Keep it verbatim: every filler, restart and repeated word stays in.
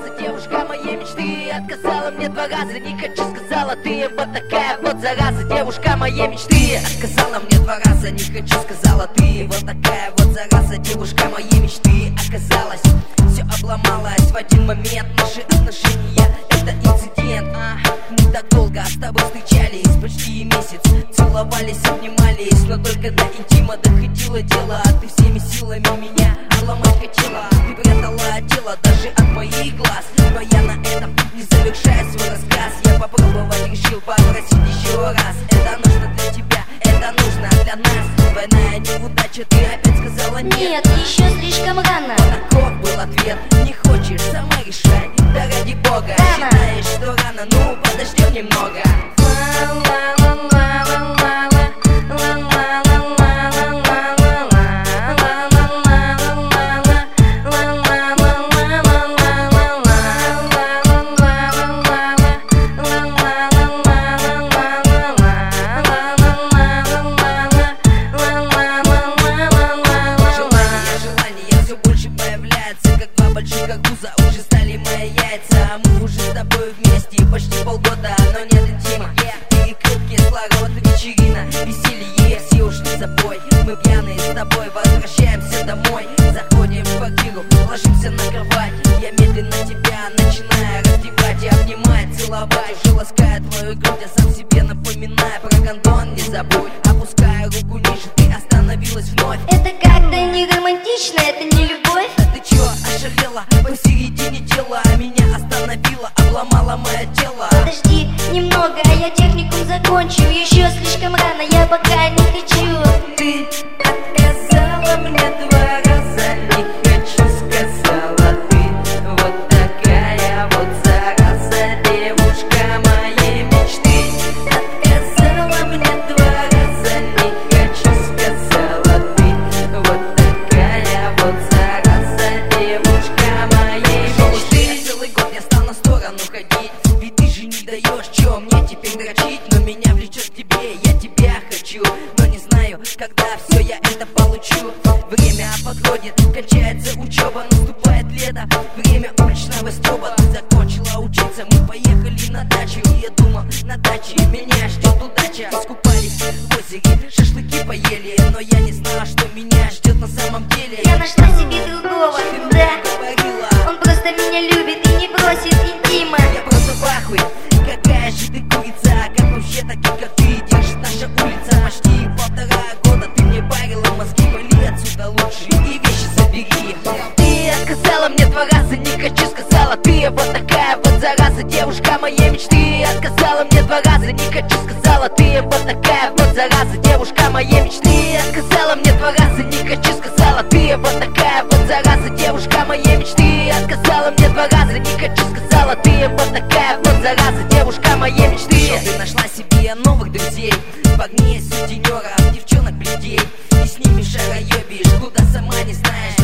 раза, девушка моей мечты. Отказала мне два раза, не хочу, сказала ты. Вот такая вот зараза, девушка моей мечты. Отказала мне два раза, не хочу, сказала ты. Вот такая вот зараза, девушка моей мечты. Оказалось, все обломалось в один момент. Наши отношения, это инцидент. а, Мы так долго с тобой встречались, почти месяц. Целовались, обнимались, но только до интима доходило дело. Ты всеми силами меня обломать хотела. Ты прятала тело даже от моих глаз. Но я на этом не завершаю свой рассказ. Я попробовать решил попросить еще раз. Это нужно для тебя, это нужно для нас. Двойная неудача, ты опять сказала нет. Нет, еще слишком рано. Вот таков был ответ. Не хочешь, сама решай. Да ради бога, рано. Считаешь, что рано, ну подождем немного. Больших арбуза уже стали мои яйца. Мы уже с тобой вместе почти полгода, но нет интима. Перекрыт кислород, вечерина, веселье, все ушли за бой. Мы пьяные с тобой, возвращаемся домой. Заходим в квартиру, ложимся на кровать. Я медленно тебя начинаю раздевать и обнимать, целовать. Уже лаская твою грудь, я сам себе напоминаю про гондон, не забудь. Опуская руку ниже, ты остановилась вновь. Это как-то не романтично, это не любовь. А ты чё, ошалела? Посередине тела меня остановила, обломала мое тело. Подожди немного, я техникум закончу. Еще слишком рано, я пока не хочу. Ты отказала мне два раза, не хочу, сказала ты. Вот такая вот зараза, девушка моей мечты. Отказала мне два раза, не хочу, сказала ты. Вот такая вот зараза, девушка моей мечты. Целый год я стал на сторону ходить, ведь ты же не даешь, чё мне теперь дрочить. Но меня влечет к тебе, я тебя хочу, но не знаю, когда все я это получу. Время подходит, кончается учеба, наступает лето, время уличного стёба. Ты закончила учиться, мы поехали на дачу. И я думал, на даче меня ждет удача. Искупались в озере, шашлыки поели, но я не знала, что меня ждет на самом деле. Я нашла себе другого, Ты мне да. говорила, Он просто меня любит и не бросит интима. я просто в ахуе, какая же ты курица. Как вообще таких, как ты, держит наша улица. Почти полтора года ты мне парила мозги. Вали отсюда лучше и вещи забери. Ты отказала мне два раза, не хочу, сказала ты. Вот такая вот зараза, девушка моей мечты. Отказала мне два раза, не хочу, сказала ты. Вот такая вот зараза, девушка моей мечты. Отказала мне два раза, не хочу, сказала ты. Вот такая вот зараза, девушка моей мечты. Отказала мне два раза, не хочу, сказала ты. Вот такая вот зараза, девушка моей мечты. Что ты нашла себе новых друзей, парней, сутенеров, девчонок, бледей. И с ними шароебишь, куда сама не знаешь.